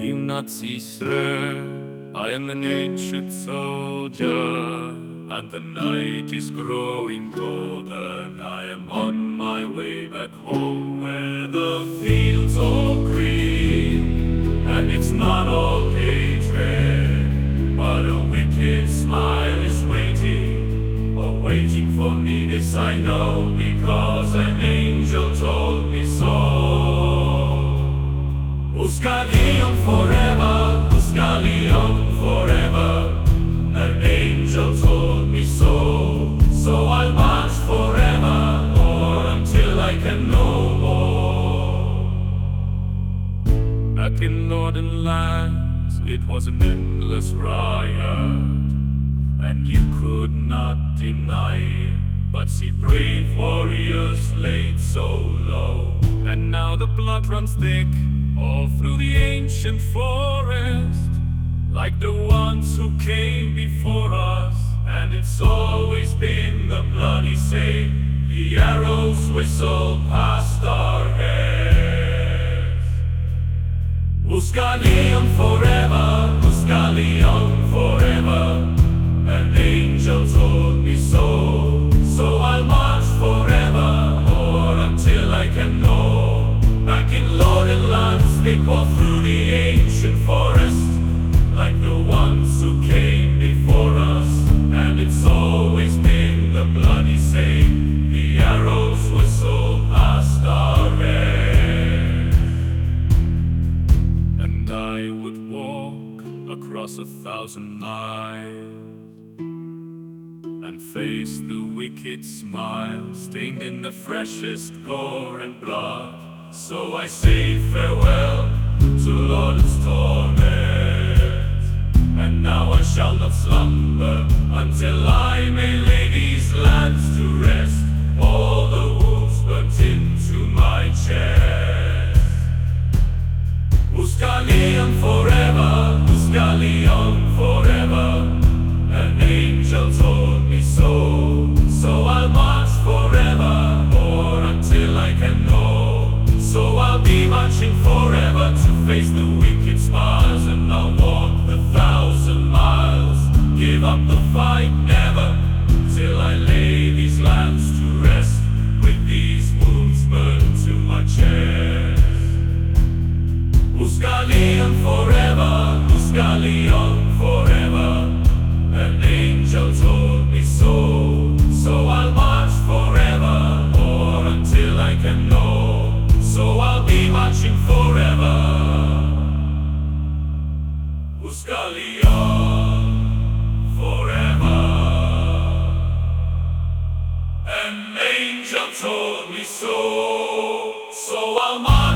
do not cease, sir. I am an ancient soldier, and the night is growing colder. I am on my way back home, where the fields all green, and it's not all hatred, but a wicked smile is waiting for me. This I know, because an angel told me so. Busca-Leon forever, Busca-Leon forever. An angel told me so. So I'll march forever, or until I can no more. Back in northern lands, it was an endless riot, and you could not deny it. But see brave warriors laid so low, and now the blood runs thick all through the ancient forest, like the ones who came before us. And it's always been the bloody same. The arrows whistle past our heads. Busca-Leon forever, Busca-Leon forever. An angel told me so. So I'll march forever, or until I can know. Back in Lordan lands, they walk through the ancient forest, like the ones who came before us. And it's always been the bloody same. The arrows whistle past our heads. And I would walk across 1,000 miles and face the wicked smile stained in the freshest gore and blood. So I say farewell to Lordan's torment, and now I shall not slumber until I may lay these lands to rest. All the wounds burnt into my chest. Busca-Leon forever, Busca-Leon forever. An angel told me so. So I'll march forever, or until I can know. So I'll be marching forever to face the wicked smiles, and I'll walk 1,000 miles. Give up the fight never, till I lay these lands to rest, with these wounds burned to my chest. Busca-Leon forever, Busca-Leon forever. An angel told me so. So I'll march forever, or until I can know. So I'll be marching forever. Busca-Leon forever. An angel told me so. So I'll march